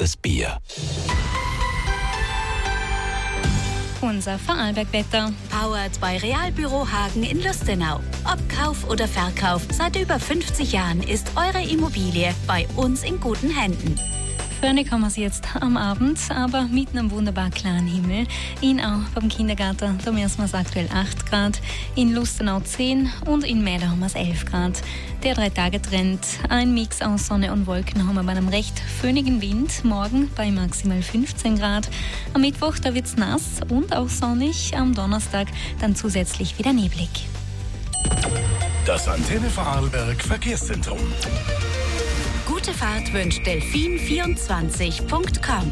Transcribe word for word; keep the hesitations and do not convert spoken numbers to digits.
bestes Bier. Unser Vorarlberg-Wetter. Powered bei Realbüro Hagen in Lustenau. Ob Kauf oder Verkauf, seit über fünfzig Jahren ist eure Immobilie bei uns in guten Händen. Föhnig haben wir sie jetzt am Abend, aber mitten am wunderbar klaren Himmel. In auch beim Kindergarten, da messen wir es aktuell acht Grad, in Lustenau zehn und in Mäder haben wir es elf Grad. Der Drei-Tage-Trend, ein Mix aus Sonne und Wolken haben wir bei einem recht föhnigen Wind, morgen bei maximal fünfzehn Grad. Am Mittwoch, da wird es nass und auch sonnig, am Donnerstag dann zusätzlich wieder neblig. Das Antenne Vorarlberg Verkehrszentrum. Gute Fahrt wünscht Delfin vierundzwanzig Punkt com.